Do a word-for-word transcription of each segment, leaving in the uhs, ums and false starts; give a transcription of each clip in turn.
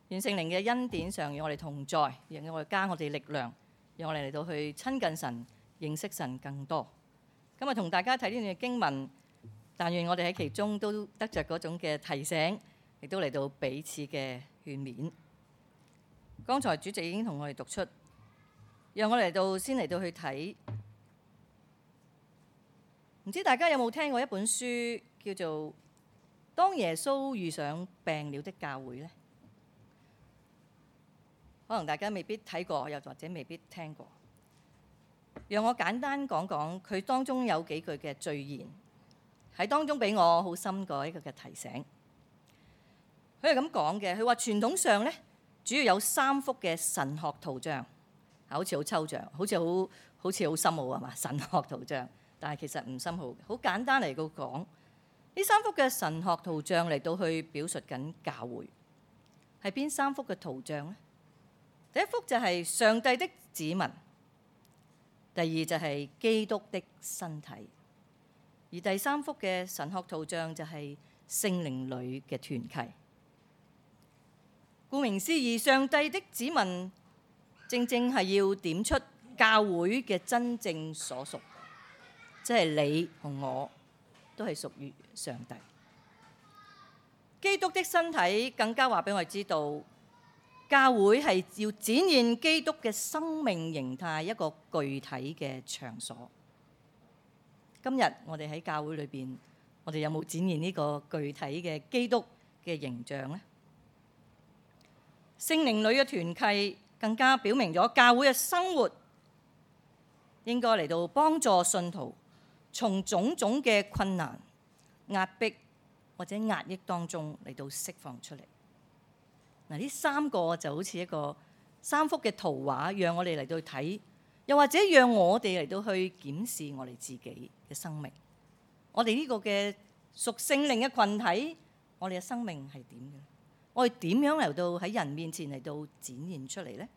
願聖靈嘅恩典常與我哋同在，讓我哋加我哋力量，讓我哋嚟到去親近神、認識神更多。今日同大家睇呢段經文，但願我哋喺其中都得着嗰種嘅提醒，亦都嚟到彼此嘅勸勉。剛才主席已經同我哋讀出，讓我嚟到先嚟到去睇。唔知大家有冇聽過一本書叫做《當耶穌遇上病了的教會》呢？可能大家未必睇過，又或者未必聽過。讓我簡單講講佢當中有幾句嘅序言，喺當中俾我好深嘅一個嘅提醒。佢係咁講嘅，佢話傳統上咧，主要有三幅嘅神學圖像，好似好抽象，好似好好似好深奧係嘛？神學圖像，但係其實唔深奧嘅，好簡單嚟到講。呢三幅嘅神學圖像嚟到去表述緊教會，係邊三幅嘅圖像呢？第一幅就係上帝的子民，第二就係基督的身體，而第三幅嘅神學圖像就係聖靈裏嘅團契。顧名思義，上帝的子民正正係要點出教會嘅真正所屬，即係你同我都係屬於上帝。基督的身體更加話俾我哋知道，教會係要展現基督嘅生命形態，一個具體嘅場所。今日我哋喺教會裏邊，我哋有冇展現呢個具體嘅基督嘅形象呢？聖靈裏嘅團契更加表明咗教會嘅生活應該嚟到幫助信徒從種種嘅困難、壓迫或者壓抑當中嚟到釋放出嚟。嗱，呢三個就好似一個三幅嘅圖畫，讓我哋嚟到睇，又或者讓我哋嚟到去檢視我哋自己嘅生命。我哋呢個嘅屬聖靈嘅群體，我哋嘅生命係點嘅？我哋點樣嚟到喺人面前嚟到展現出嚟呢？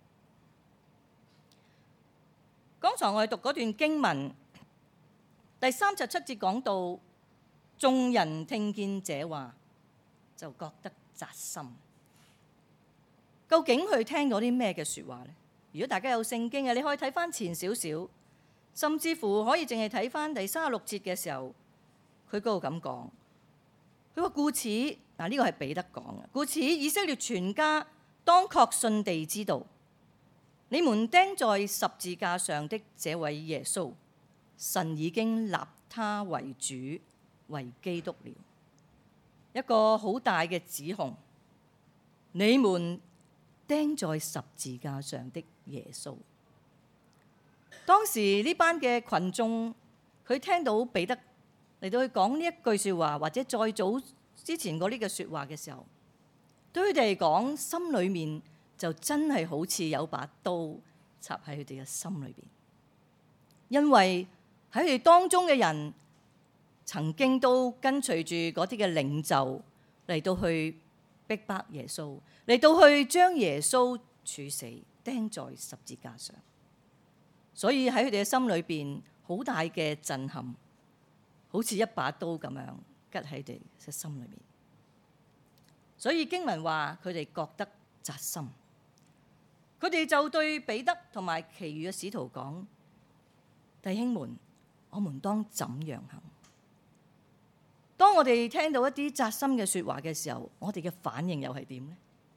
剛才我哋讀嗰段經文第三十七節講到，眾人聽見這話就覺得扎心。究竟佢聽咗啲咩嘅説話呢？如果大家有聖經嘅，你可以睇翻前少少，甚至乎可以淨係睇翻第三十六節嘅時候，佢嗰度咁講。佢話故此，嗱，呢個係彼得講嘅。故此，以色列全家當確信地知道，你們釘在十字架上的這位耶穌，神已經立他為主為基督了。一個好大嘅指控，你們釘在十字架上的耶穌。當時呢班嘅群眾，佢聽到彼得嚟到去講呢一句説話，或者再早之前嗰啲嘅説話嘅時候，對佢哋嚟講，心裏面就真係好似有把刀插喺佢哋嘅心裏邊，因為喺佢哋當中嘅人曾經都跟隨住嗰啲嘅領袖嚟到去逼迫耶穌，嚟到去將耶穌處死，釘在十字架上。所以喺佢哋嘅心裏邊好大嘅震撼，好似一把刀咁樣拮喺佢哋嘅心裏面。所以經文話佢哋覺得扎心，佢哋就對彼得同埋其餘嘅使徒講：弟兄們，我們當怎樣行？當我哋聽到一啲扎心嘅説話嘅時候，我哋嘅反應又係點呢？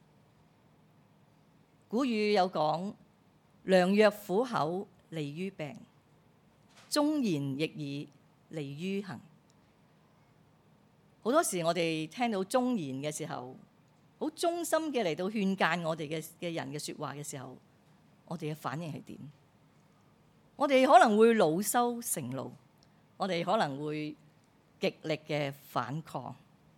古語有講：良藥苦口利於病，忠言逆耳利於行。好多時我哋聽到忠言嘅時候，好忠心嘅嚟到勸諫我哋嘅嘅人嘅説話嘅時候，我哋嘅反應係點？我哋可能會惱羞成怒，我哋可能會極力嘅反抗。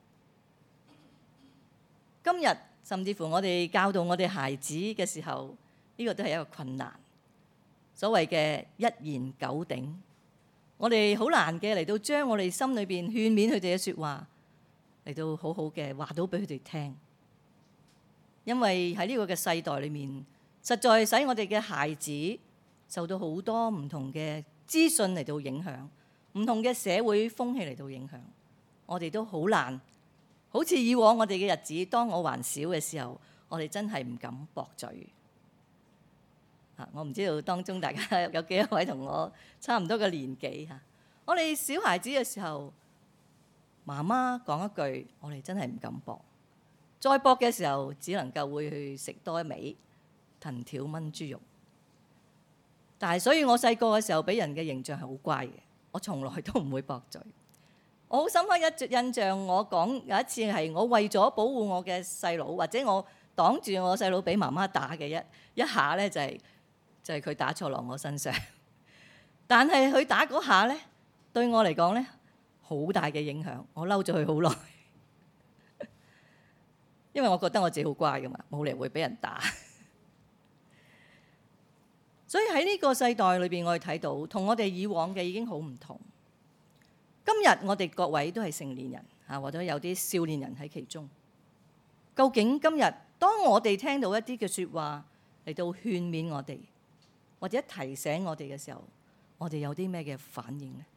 今日甚至乎我哋教導我哋孩子嘅時候，呢個都係一個困難。所謂嘅一言九鼎，我哋好難嘅嚟到將我哋心裏邊勸勉佢哋嘅説話嚟到好好嘅話到俾佢哋聽。因為喺呢個嘅世代裏面，實在使我哋嘅孩子受到好多唔同嘅資訊嚟到影響，唔同嘅社會風氣嚟到影響，我哋都好難。好似以往我哋嘅日子，當我還小嘅時候， 我哋真係唔敢駁嘴。啊，我唔知道當中大家有幾多位同我差唔多嘅年紀嚇。我哋小孩子嘅時候，媽媽講一句，我哋真係唔敢駁。再駁嘅時候，只能夠會去食多一味藤條炆豬肉。但係，所以我細個嘅時候俾人嘅形象係好乖嘅，我從來都唔會駁嘴。我好深刻一印象，我講有一次係我為咗保護我嘅細佬，或者我擋住我細佬俾媽媽打嘅一一下咧，就係就係佢打錯落我身上。但係佢打嗰下咧，對我嚟講咧好大嘅影響，我嬲咗佢好耐。因為我覺得我自己好乖噶嘛，冇理由會俾人打。所以喺呢個世代裏邊，我哋睇到同我哋以往嘅已經好唔同。今日我哋各位都係成年人嚇，或者有啲少年人喺其中。究竟今日當我哋聽到一啲嘅説話嚟到勸勉我哋，或者提醒我哋嘅時候，我哋有啲咩嘅反應呢？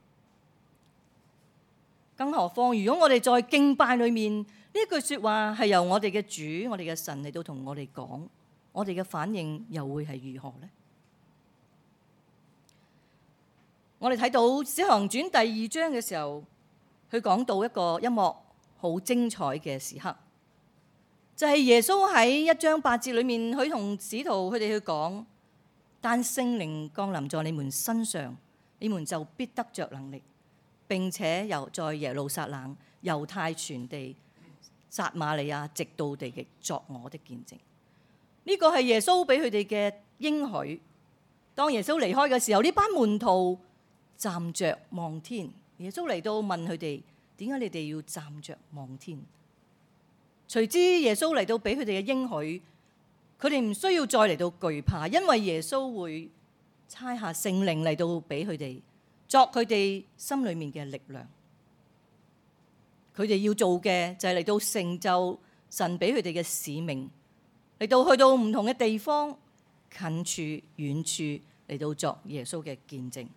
更何況，如果我哋在敬拜裏面呢句説話係由我哋嘅主、我哋嘅神嚟到同我哋講，我哋嘅反應又會係如何呢？我哋睇到《使徒行傳》第二章嘅時候，佢講到一個一幕好精彩嘅時刻，就係耶穌喺一章八節裏面，佢同使徒佢哋去講：但聖靈降臨在你們身上，你們就必得着能力，並且又在耶路撒冷、猶太全地、撒瑪利亞，直到地極，作我的見證。呢個係耶穌俾佢哋嘅應許。當耶穌離開嘅時候，呢班門徒站着望天。耶穌嚟到問佢哋：點解你哋要站着望天？隨之耶穌嚟到俾佢哋嘅應許，佢哋唔需要再嚟到懼怕，因為耶穌會差下聖靈嚟到俾佢哋，作佢哋心裏面嘅力量。佢哋要做嘅就係嚟到成就神俾佢哋嘅使命，嚟到去到唔同嘅地方，近處遠處嚟到作耶穌嘅見證。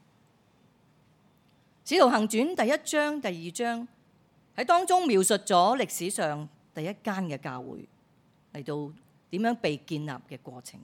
使徒行傳第一章、第二章喺當中描述咗歷史上第一間嘅教會嚟到點樣被建立嘅過程。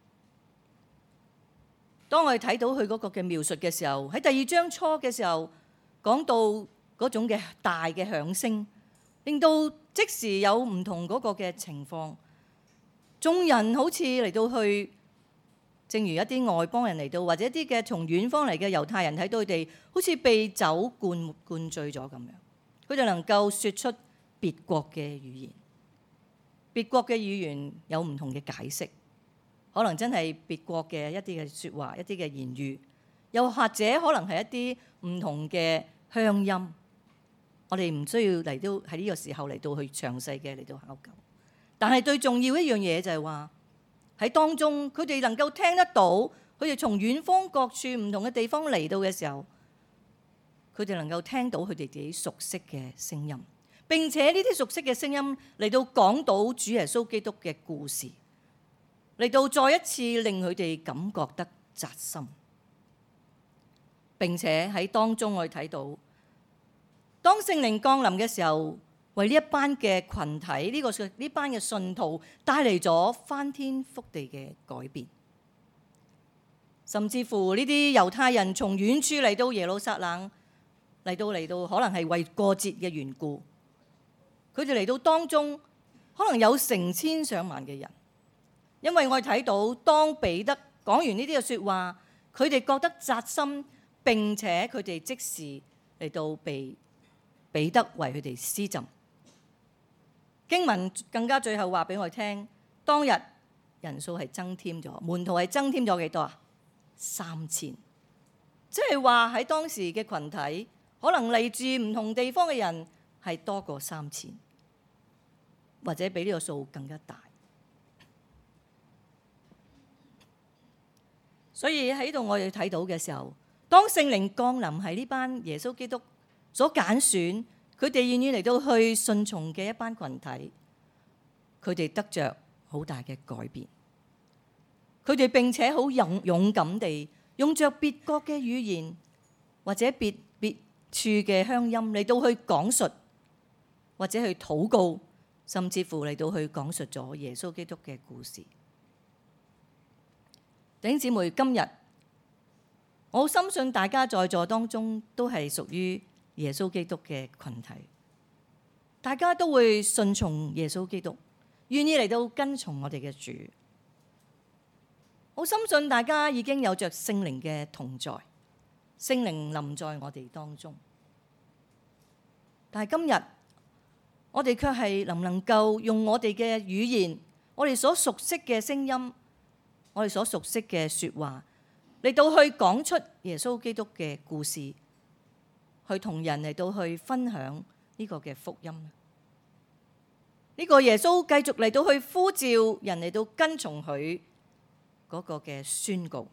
當我哋睇到佢嗰個嘅描述嘅時候，喺第二章初嘅時候講到嗰種嘅大嘅響聲，令到即時有唔同嗰個嘅情況，眾人好似嚟到去，正如一啲外邦人嚟到，或者一啲嘅從遠方嚟嘅猶太人睇到佢哋，好似被酒灌灌醉咗咁樣。佢哋能夠說出別國嘅語言，別國嘅語言有唔同嘅解釋，可能真係別國嘅一啲嘅説話，一啲嘅言語，又或者可能係一啲唔同嘅鄉音。我哋唔需要嚟到喺呢個時候嚟到去詳細嘅嚟到考究，但係最重要一樣嘢就係話喺當中，佢哋能夠聽得到，佢哋從遠方各處唔同嘅地方嚟到嘅時候，佢哋能夠聽到佢哋自己熟悉嘅聲音，並且呢啲熟悉嘅聲音嚟到講到主耶穌基督嘅故事，嚟到再一次令佢哋感覺得扎心。並且喺當中我哋睇到，當聖靈降臨嘅時候，為呢一班嘅群體，呢、這個呢班嘅信徒帶嚟咗翻天覆地嘅改變。甚至乎呢啲猶太人從遠處嚟到耶路撒冷，嚟到嚟到可能係為過節嘅緣故，佢哋嚟到當中可能有成千上萬嘅人。因為我哋睇到當彼得講完呢啲嘅説話，佢哋覺得扎心，並且佢哋即時嚟到被彼得為佢哋施浸。經文更加最後話俾我哋聽，當日人數係增添咗，門徒係增添咗幾多啊？三千，即係話喺當時嘅群體，可能嚟自唔同地方嘅人係多過三千，或者比呢個數更加大。所以喺度我哋睇到嘅時候，當聖靈降臨喺呢班耶穌基督所揀選，佢哋願意嚟到去順從嘅一班群體，佢哋得着好大嘅改變。佢哋並且好勇勇敢地用着別國嘅語言或者別別處嘅鄉音嚟到去講述或者去禱告， 甚至乎嚟到去講述咗耶穌基督嘅故事。弟兄姊妹，今日我好深信大家在座當中都係屬於耶穌基督嘅群體，大家都會順從耶穌基督，願意嚟到跟從我哋嘅主。好深信大家已經有着聖靈嘅同在，聖靈臨在我哋當中。但係今日我哋卻係能唔能夠用我哋嘅語言，我哋所熟悉嘅聲音，我哋所熟悉嘅說話嚟到去講出耶穌基督嘅故事，去同人嚟到去分享呢個嘅福音。呢個耶穌繼續嚟到去呼召人嚟到跟從佢嗰個嘅宣告。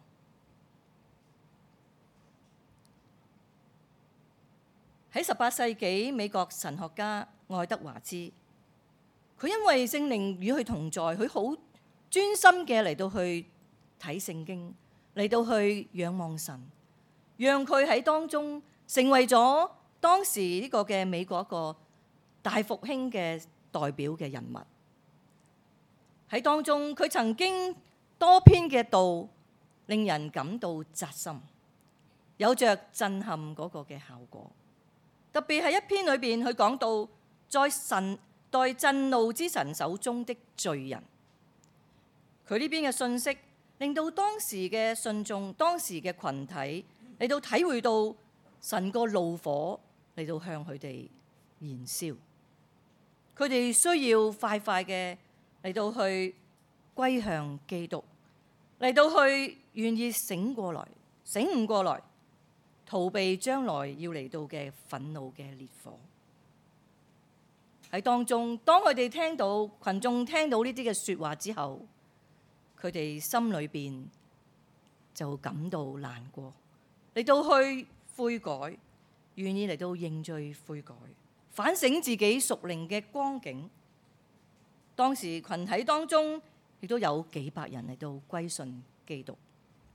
喺十八世紀，美國神學家愛德華茲，佢因為聖靈與佢同在，佢好專心嘅嚟到去睇聖經，嚟到去仰望神，讓佢喺當中成為咗當時呢個嘅美國一個大復興嘅代表嘅人物。喺當中，佢曾經多篇嘅道令人感到扎心，有着震撼嗰個嘅效果。特別係一篇裏邊，佢講到在神在震怒之神手中的罪人，佢呢邊嘅信息令到當時嘅信眾、當時嘅群體嚟到體會到神個怒火嚟到向佢哋燃燒，佢哋需要快快嘅嚟到去歸向基督，嚟到去願意醒過來、醒悟過來，逃避將來要嚟到嘅憤怒嘅烈火。喺當中，當佢哋聽到群眾聽到呢啲嘅說話之後，佢哋心裏邊就感到難過，嚟到去悔改，願意嚟到認罪悔改，反省自己屬靈嘅光景。當時群體當中亦都有幾百人嚟到歸信基督。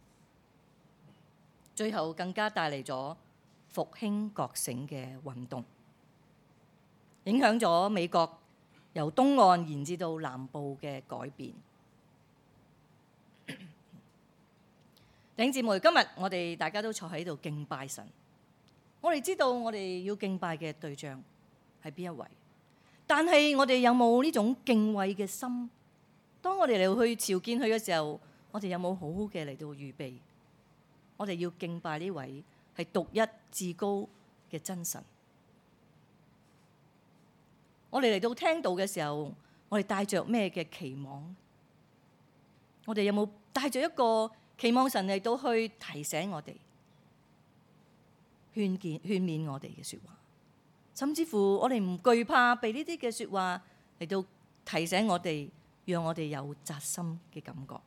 最後更加帶嚟咗復興覺醒嘅運動，影響咗美國由東岸延至到南部嘅改變。弟兄姊妹，今日我哋大家都坐喺度敬拜神，我哋知道我哋要敬拜嘅對象係邊一位，但係我哋有冇呢種敬畏嘅心？當我哋嚟去朝見佢嘅時候，我哋有冇好好嘅嚟到預備？我哋要敬拜呢位係獨一至高嘅真神。我哋嚟到聽道嘅時候，我哋帶着咩嘅期望？我哋有冇帶着一個期望神嚟到去提醒我哋、勸見、勸勉我哋嘅說話？甚至乎我哋唔懼怕被呢啲嘅說話嚟到提醒我哋，讓我哋有扎心嘅感覺。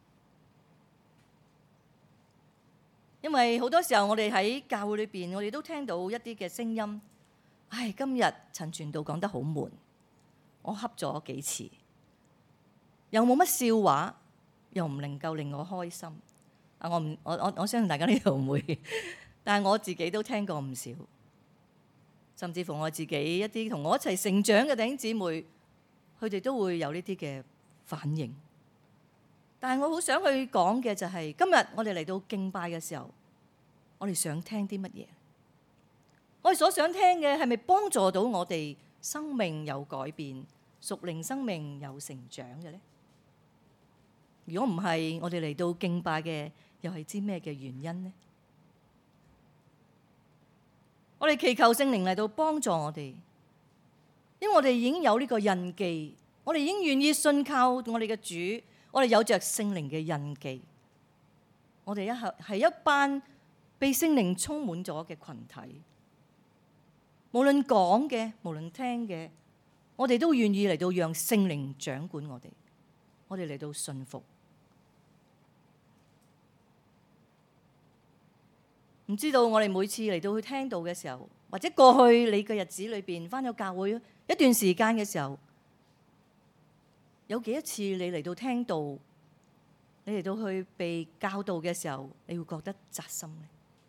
因為好多時候我哋喺教會裏邊，我哋都聽到一啲嘅聲音，唉，今日陳傳道講得好悶，我恰咗幾次，又冇乜笑話，又唔能夠令我開心。啊，我唔，我我我相信大家呢度唔會，但係我自己都聽過唔少，甚至乎我自己一啲同我一齊成長嘅弟兄姊妹，佢哋都會有呢啲嘅反應。但係我好想去講嘅就係，今日我哋嚟到敬拜嘅時候，我哋想聽啲乜嘢？我哋所想聽嘅係咪幫助到我哋生命有改變、屬靈生命有成長嘅呢？如果唔係，我哋嚟到敬拜嘅又係知咩嘅原因呢？我哋祈求聖靈嚟到幫助我哋，因為我哋已經有呢個印記，我哋已經願意信靠我哋嘅主。我哋有着聖靈嘅印記，我哋一係係一班被聖靈充滿咗嘅群體。無論講嘅，無論聽嘅，我哋都願意嚟到讓聖靈掌管我哋。我哋嚟到信服。唔知道我哋每次嚟到去聽道嘅時候，或者過去你嘅日子裏邊返咗教會一段時間嘅時候，有幾多次你嚟到聽道，你嚟到去被教導嘅時候，你會覺得扎心呢？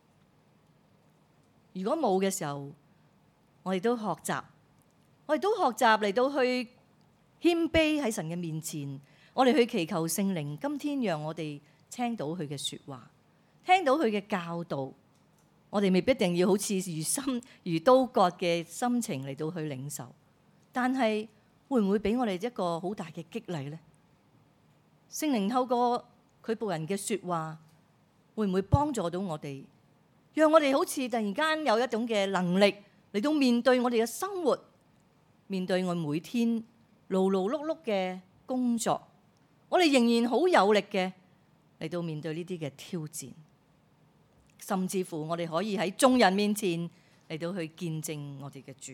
如果冇嘅時候，我哋都學習，我哋都學習嚟到去謙卑喺神嘅面前，我哋去祈求聖靈，今天讓我哋聽到佢嘅說話，聽到佢嘅教導。我哋未必一定要好似如心如刀割嘅心情嚟到去領受，但係會唔會俾我哋一個好大嘅激勵呢？聖靈透過佢僕人嘅說話，會唔會幫助到我哋，讓我哋好似突然間有一種嘅能力嚟到面對我哋嘅生活，面對我每天勞勞碌碌嘅工作，我哋仍然好有力嘅嚟到面對呢啲嘅挑戰。甚至乎我哋可以喺眾人面前嚟到去見證我哋嘅主。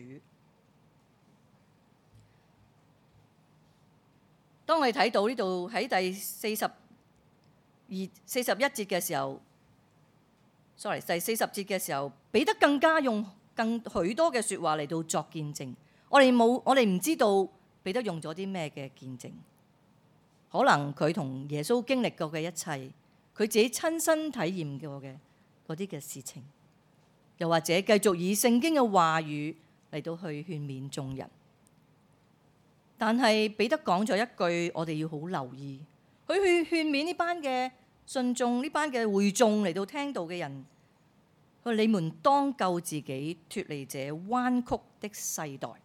當我哋睇到呢度喺第四十二、四十一節嘅時候 ，sorry， 第四十節嘅時候，彼得更加用更許多嘅説話嚟到作見證。我哋冇，我哋唔知道彼得用咗啲咩嘅見證。可能佢同耶穌經歷過嘅一切，佢自己親身體驗過嘅嗰啲嘅事情，又或者繼續以聖經嘅話語嚟到去勸勉眾人。但係彼得講咗一句，我哋要好留意，佢去勸勉呢班嘅信眾，呢班嘅會眾嚟到聽到嘅人，佢話：你們當救自己脫離這彎曲的世代。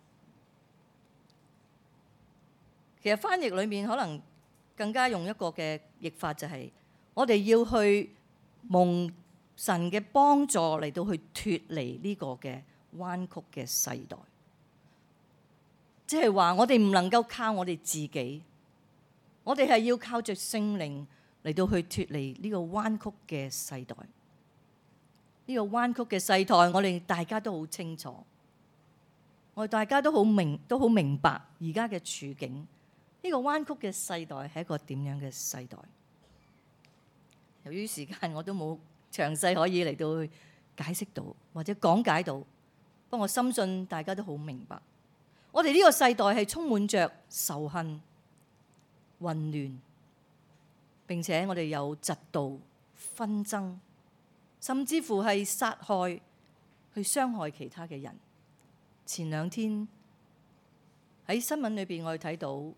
其實翻譯裏面可能更加用一個嘅譯法，就係我哋要去蒙神嘅幫助嚟到去脫離呢個嘅彎曲嘅世代，即係話我哋唔能夠靠我哋自己，我哋係要靠着聖靈嚟到去脫離呢個彎曲嘅世代。呢個彎曲嘅世代，我哋大家都好清楚，我哋大家都好明，都好明白而家嘅處境。呢個彎曲嘅世代係一個點樣嘅世代？由於時間，我都冇詳細可以嚟到去解釋到或者講解到，不過我深信大家都好明白，我哋呢個世代係充滿着仇恨、混亂，並且我哋有嫉妒、紛爭，甚至乎係殺害、去傷害其他嘅人。前兩天喺新聞裏邊，我哋睇到，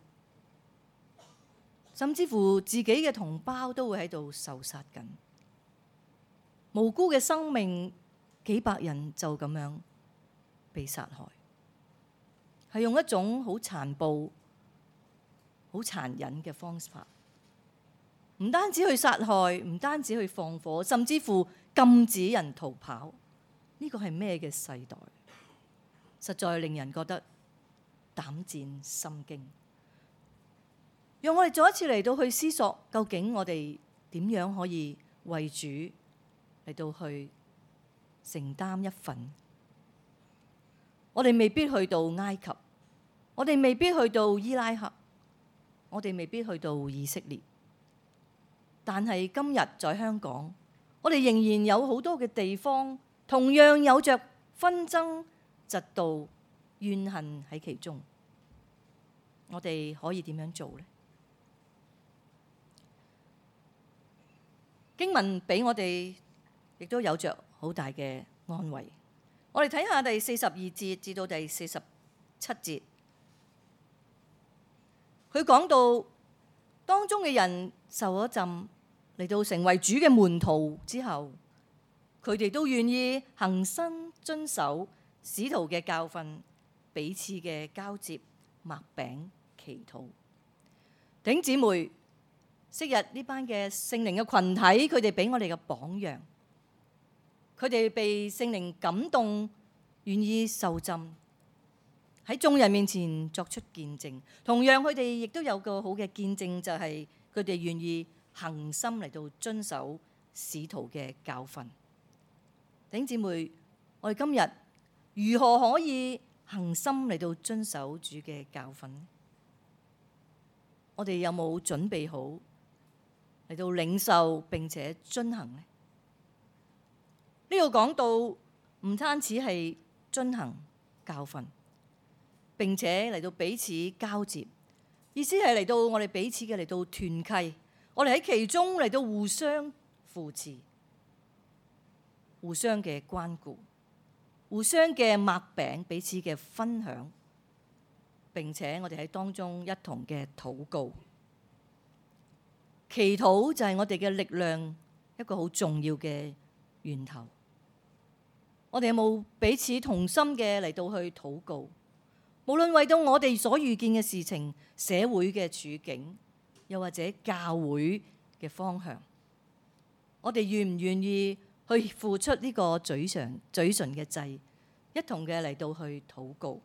甚至乎自己嘅同胞都會喺度受殺緊。無辜嘅生命，幾百人就咁樣被殺害，係用一種好殘暴、好殘忍嘅方法，唔單止去殺害，唔單止去放火，甚至乎禁止人逃跑。呢個係咩嘅世代？實在令人覺得膽戰心驚。讓我哋再一次嚟到去思索，究竟我哋點樣可以為主嚟到去承擔一份？我哋未必去到埃及，我哋未必去到伊拉克，我哋未必去到以色列，但係今日在香港，我哋仍然有好多嘅地方，同樣有着紛爭、嫉妒、怨恨喺其中。我哋可以點樣做呢？經文俾我哋亦都有着好大嘅安慰。我哋睇下第四十二節至到第四十七節，佢講到當中嘅人受咗浸嚟到成為主嘅門徒之後，佢哋都願意恒心遵守使徒嘅教訓，彼此嘅交接、擘餅、祈禱。弟兄姊妹，昔日呢班嘅聖靈嘅群體，佢哋俾我哋嘅榜樣，佢哋被聖靈感動，願意受浸，喺眾人面前作出見證。同樣佢哋亦都有個好嘅見證，就係佢哋願意恒心嚟到遵守使徒嘅教訓。弟兄姊妹，我哋今日如何可以恒心嚟到遵守主嘅教訓呢？我哋有冇準備好嚟到領受並且遵行呢？呢個講到唔單止係遵行教訓，並且嚟到彼此交接，意思係嚟到我哋彼此嘅嚟到團契，我哋喺其中嚟到互相扶持、互相嘅關顧、互相嘅擘餅、彼此嘅分享。 並且我哋喺當中一同嘅禱告。祈禱就係我哋嘅力量一個好重要嘅源頭。我哋有冇彼此同心嘅嚟到去禱告？無論為到我哋所遇見嘅事情、社會嘅處境，又或者教會嘅方向，我哋願唔願意去付出呢個嘴上嘴唇嘅祭，一同嘅嚟到去禱告？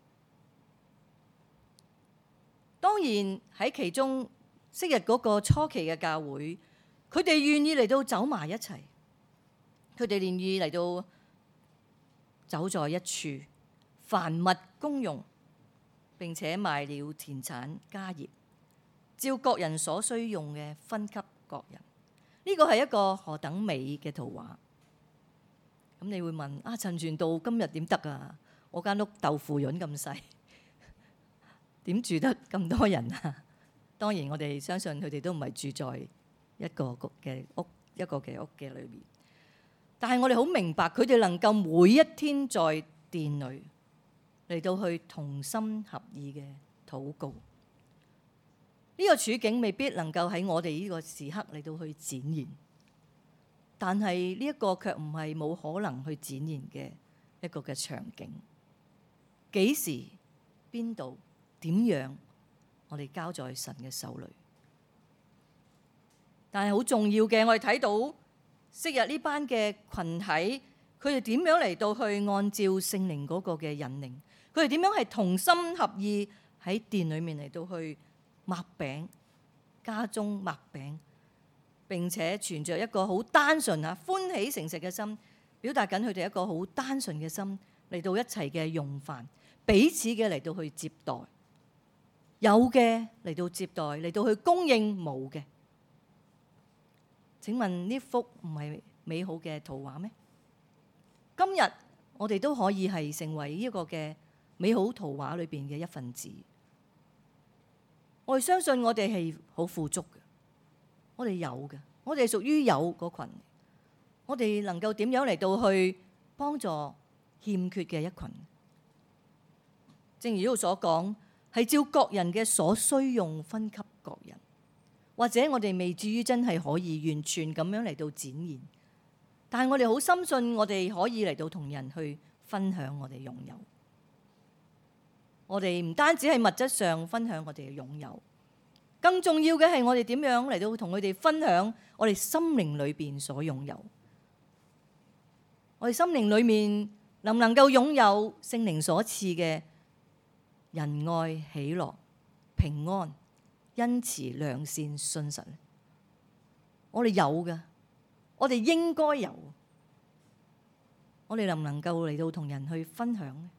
當然喺其中，昔日嗰個初期嘅教會，佢哋願意嚟到走埋一齊，佢哋願意嚟到走在一處，凡物公用，並且賣了田產家業，照各人所需用嘅分給各人。呢個係一個何等美嘅圖畫！咁你會問啊，陳傳道今日點得啊？我間屋豆腐潤咁細，點住得咁多人啊？當然我哋相信佢哋都唔係住在一個嘅屋一個嘅屋嘅裏面，但係我哋好明白佢哋能夠每一天在殿裏嚟到去同心合意嘅禱告。呢個處境未必能夠喺我哋呢個時刻嚟到去展現，但係呢一個卻唔係冇可能去展現嘅一個嘅場景。幾時、邊度、點樣，我哋交在神嘅手裏。但係好重要嘅，我哋睇到昔日呢班嘅群體，佢哋點樣嚟到去按照聖靈嗰個嘅引領，佢哋點樣係同心合意喺殿裏面嚟到去擘餅，家中擘餅，並且存着一個好單純啊歡喜誠實嘅心，表達緊佢哋一個好單純嘅心嚟到一齊嘅用飯，彼此嘅嚟到去接待，有嘅嚟到接待，嚟到去供應冇嘅。請問呢幅唔係美好嘅圖畫咩？今日我哋都可以係成為呢個嘅美好圖畫裏邊嘅一份子。我哋相信我哋係好富足嘅，我哋有嘅，我哋係屬於有嗰群。我哋能夠點樣嚟到去幫助欠缺嘅一群？正如呢度所講，係照各人嘅所需用分給各人，或者我哋未至於真係可以完全咁樣嚟到展現，但係我哋好深信我哋可以嚟到同人去分享我哋擁有。我哋唔單止係物質上分享我哋嘅擁有，更重要嘅係我哋點樣嚟到同佢哋分享我哋心靈裏邊所擁有。我哋心靈裏面能唔能夠擁有聖靈所賜嘅仁愛、喜樂、平安、恩慈、良善、信實？我哋有嘅，我哋應該有。我哋能唔能夠嚟到同人去分享呢？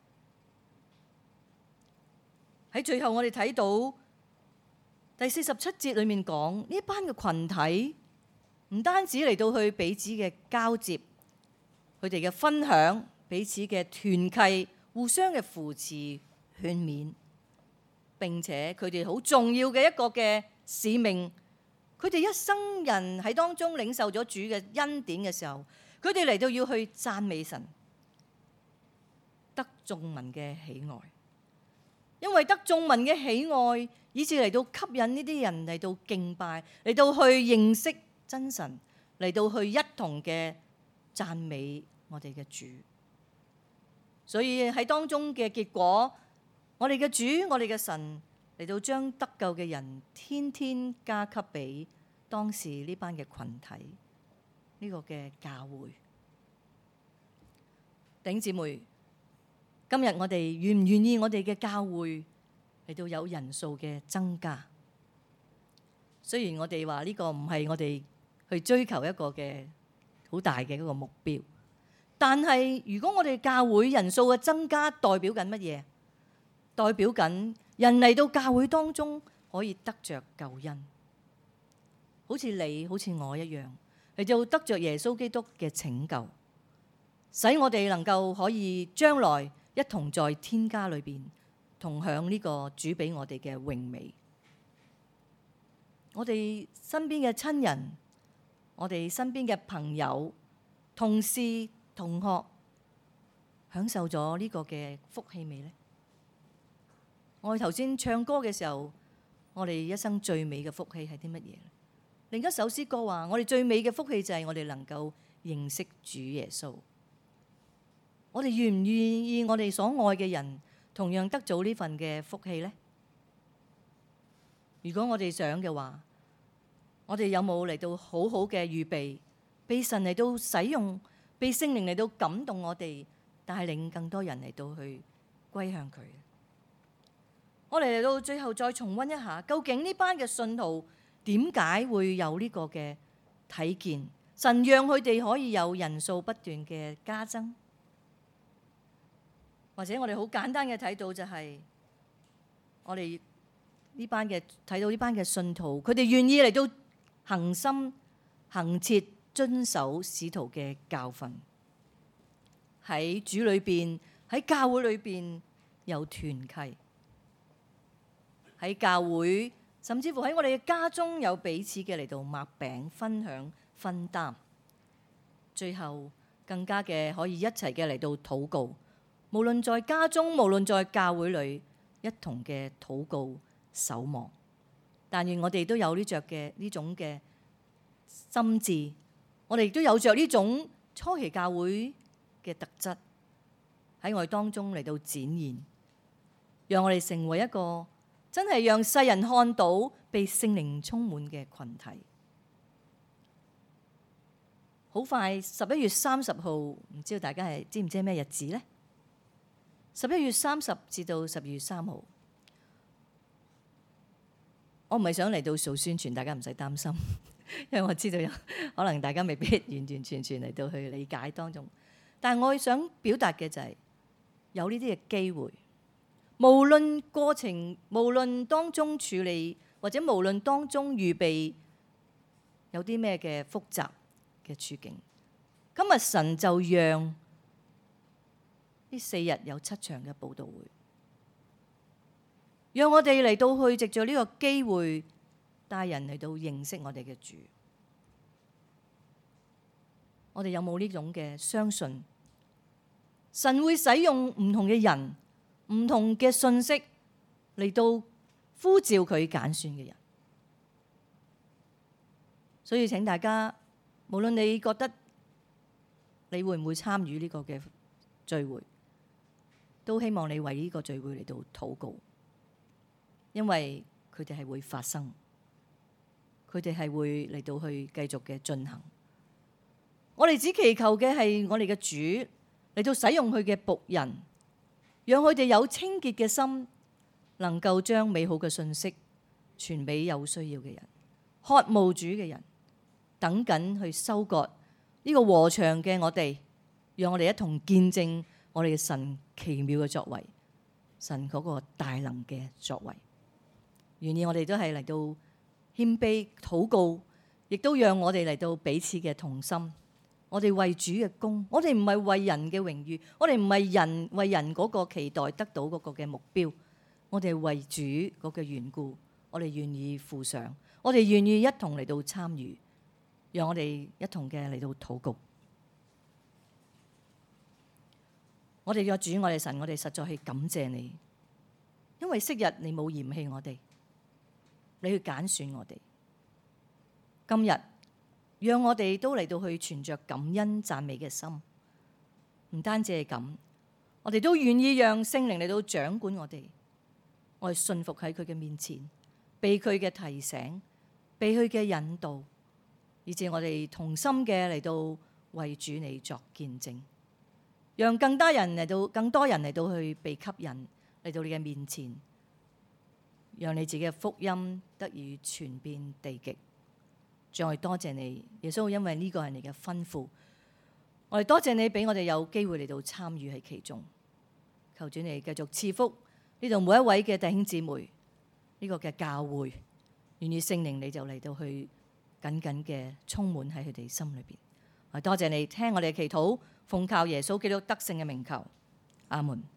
喺最後我哋睇到第四十七節裏面講，呢一班嘅群體唔單止嚟到去彼此嘅交接，佢哋嘅分享，彼此嘅團契，互相嘅扶持勸勉，並且佢哋好重要嘅一個嘅使命，佢哋一生人喺當中領受咗主嘅恩典嘅時候，佢哋嚟到要去讚美神，得眾民嘅喜愛。因為得眾民嘅喜愛，以致嚟到吸引呢啲人嚟到敬拜，嚟到去認識真神，嚟到去一同嘅讚美我哋嘅主。所以喺當中嘅結果，我哋嘅主，我哋嘅神嚟到將得救嘅人天天加給俾當時呢班嘅群體，呢個嘅教會。弟兄姊妹，今日我哋願唔願意我哋嘅教會嚟到有人數嘅增加？雖然我哋話呢個唔係我哋去追求一個嘅好大嘅一個目標，但係如果我哋教會人數嘅增加，代表緊乜嘢？代表緊人嚟到教會當中可以得着救恩，好似你好似我一樣嚟到得着耶穌基督嘅拯救，使我哋能夠可以將來一同在天家裏邊同享呢個主俾我哋嘅榮美。我哋身邊嘅親人，我哋身邊嘅朋友、同事、同學，享受咗呢個嘅福氣未呢？ 我哋頭先唱歌嘅時候，我哋一生最美嘅福氣係啲乜嘢？另一首詩歌話：我哋最美嘅福氣就係我哋能夠認識主耶穌。我哋願唔願意我哋所愛嘅人同樣得到呢份嘅福氣呢？如果我哋想嘅話，我哋有冇嚟到好好嘅預備，被神嚟到使用，被聖靈嚟到感動我哋，帶領更多人嚟到去歸向佢？我哋嚟到最後再重溫一下，究竟呢班嘅信徒點解會有呢個嘅睇見？神讓佢哋可以有人數不斷嘅加增，或者我哋好簡單嘅睇到就係我哋呢班嘅睇到呢班嘅信徒，佢哋願意嚟到恆心恆切遵守使徒嘅教訓，喺主裏邊，喺教會裏邊有團契，喺教會甚至乎喺我哋嘅家中有彼此嘅嚟到擘餅分享分擔，最後更加嘅可以一齊嘅嚟到禱告，無論在家中，無論在教會裏，一同嘅禱告守望。但願我哋都有呢着嘅呢種嘅心志，我哋亦都有着呢種初期教會嘅特質喺我哋當中嚟到展現，讓我哋成為一個真係讓世人看到被聖靈充滿嘅群體。好快十一月三十號，唔知道大家係知唔知係咩日子呢？十一月三十至到十二月三號，我唔係想嚟到做宣傳，大家唔使擔心，因為我知道有可能大家未必完完全全嚟到去理解當中，但係我想表達嘅就係有呢啲嘅機會，無論過程，無論當中處理，或者無論當中預備有啲咩嘅複雜嘅處境，今日神就讓呢四日有七場嘅佈道會，讓我哋嚟到去藉著呢個機會帶人嚟到認識我哋嘅主。我哋有冇呢種嘅相信？神會使用唔同嘅人、唔同嘅信息嚟到呼召佢揀選嘅人。所以請大家，無論你覺得你會唔會參與呢個嘅聚會，都希望你為呢個聚會嚟到禱告，因為佢哋係會發生，佢哋係會嚟到去繼續嘅進行。我哋只祈求嘅係我哋嘅主嚟到使用佢嘅僕人，讓佢哋有清潔嘅心，能夠將美好嘅信息傳俾有需要嘅人，渴慕主嘅人，等緊去收割呢個禾場嘅我哋，讓我哋一同見證我哋嘅神奇妙嘅作為，神嗰個大能嘅作為。願意我哋都係嚟到謙卑禱告，亦都讓我哋嚟到彼此嘅同心。我哋為主嘅功，我哋唔係為人嘅榮譽，我哋唔係人為人嗰個期待得到嗰個嘅目標，我哋為主嗰個緣故，我哋願意付上，我哋願意一同嚟到參與，讓我哋一同嘅嚟到禱告。我哋嘅主，我哋神，我哋實在係感謝你，因為昔日你冇嫌棄我哋，你去揀選我哋。今日讓我哋都嚟到去存着感恩讚美嘅心，唔單止係咁，我哋都願意讓聖靈嚟到掌管我哋，我哋信服喺佢嘅面前，被佢嘅提醒，被佢嘅引導，以致我哋同心嘅嚟到為主你作見證，讓更多人嚟到，更多人嚟到去被吸引嚟到你嘅面前，讓你自己嘅福音得以傳遍地極。再多謝你，耶穌，因為呢個係你嘅吩咐，我哋多謝你俾我哋有機會嚟到參與喺其中。求主你繼續賜福呢度每一位嘅弟兄姊妹，呢個嘅教會，願意聖靈你就嚟到去緊緊嘅充滿喺佢哋心裏邊。我多謝你聽我哋嘅祈禱，奉靠耶穌基督得勝嘅名求，阿門。